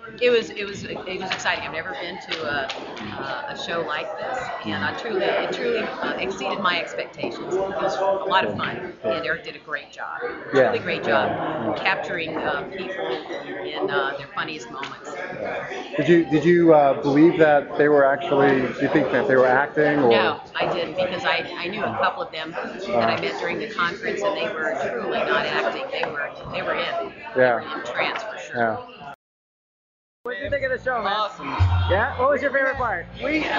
It was exciting. I've never been to a show like this, and it truly exceeded my expectations. It was a lot of fun, and Eric did a great job, Yeah. really great job capturing people in their funniest moments. Did you believe that they were actually? Do you think that they were acting or? No, I didn't because I knew a couple of them that I met during the conference, and they were truly not acting. They were in. They were Yeah. in trance for sure. Yeah. What did you think of the show, man? Awesome. Yeah. What was your favorite part?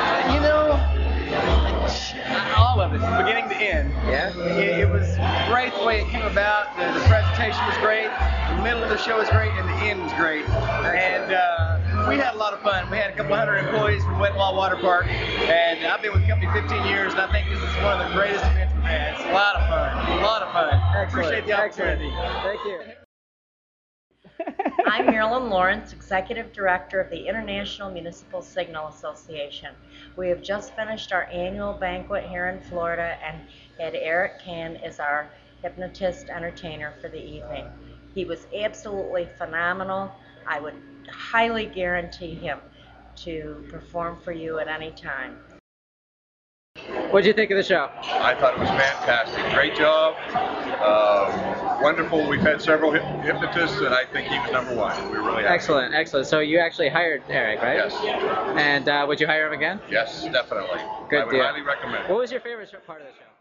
All of it, from beginning to end. Yeah. It was great the way it came about. The presentation was great. The middle of the show was great, and the end was great. And we had a lot of fun. We had a couple hundred employees from Wet Wall Water Park, and I've been with the company 15 years, and I think this is one of the greatest events we've had. It's a lot of fun. A lot of fun. Excellent. Appreciate the opportunity. Thank you. I'm Marilyn Lawrence, Executive Director of the International Municipal Signal Association. We have just finished our annual banquet here in Florida and had Eric Can as our hypnotist entertainer for the evening. He was absolutely phenomenal. I would highly guarantee him to perform for you at any time. What did you think of the show? I thought it was fantastic. Great job. Wonderful. We've had several hypnotists, and I think he was number one. We were really happy. Excellent, excellent. So you actually hired Eric, right? Yes. And would you hire him again? Yes, definitely. Good I would deal. highly recommend it. What was your favorite part of the show?